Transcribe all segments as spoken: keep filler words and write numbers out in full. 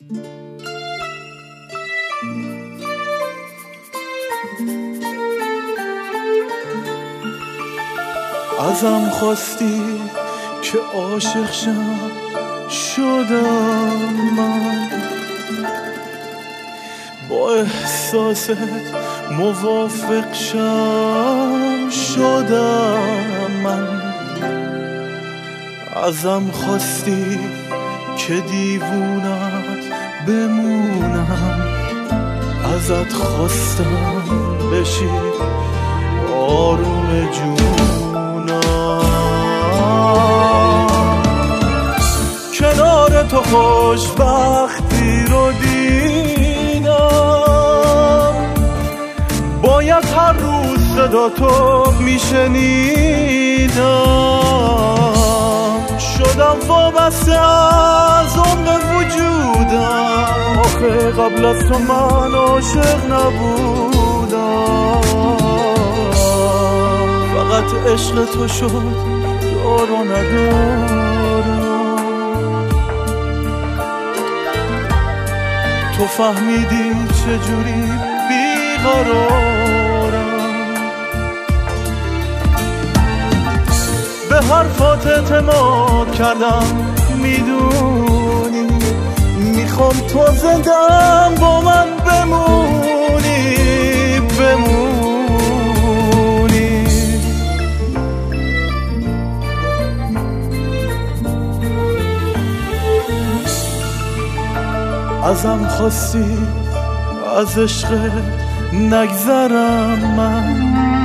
ازم خواستی که عاشق شم، شدم من با احساست موافق شم، شدم من. ازم خواستی که دیوونت بمونم، ازت خواستم بشی آروم جونم. کنار تو خوشبختی رو دیدم، باید هر روز صدا تو میشنیدم. شدم وابسته از عمق وجودم، آخه قبل از تو من عاشق نبودم. فقط عشق تو شد دار و ندارم. تو فهمیدی چجوری بیقرارم، به حرفات اعتماد کردم. میدونی میخوام تو زندم با من بمونی بمونی. ازم خواستی از عشقت نگذرم من،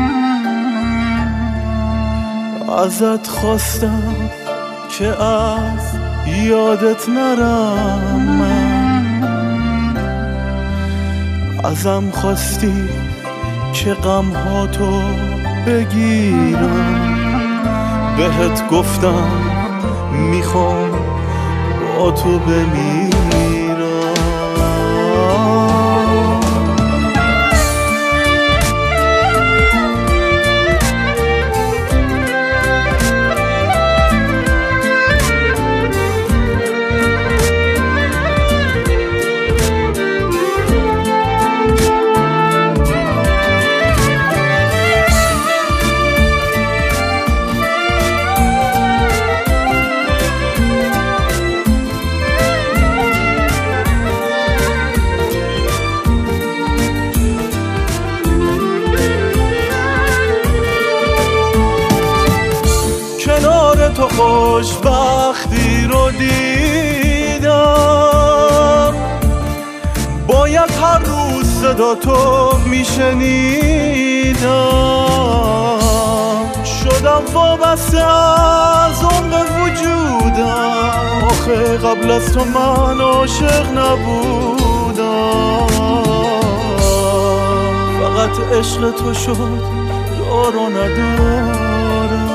ازت خواستم که از یادت نرم من. ازم خواستی که غمهاتو بگیرم، بهت گفتم میخوام با تو بمیرم. تو خوشبختی رو دیدم، باید هر روز صدا تو میشنیدم. شدم وابسته از عمق وجودم، آخه قبل از تو من عاشق نبودم. فقط عشق تو شد دار و ندارم.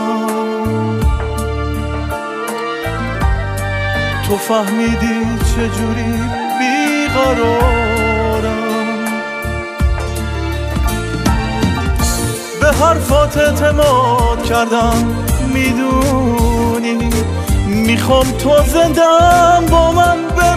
تو فهمیدی چجوری بیقرارم، به حرفات اعتماد کردم. میدونی میخوام تو زندم با من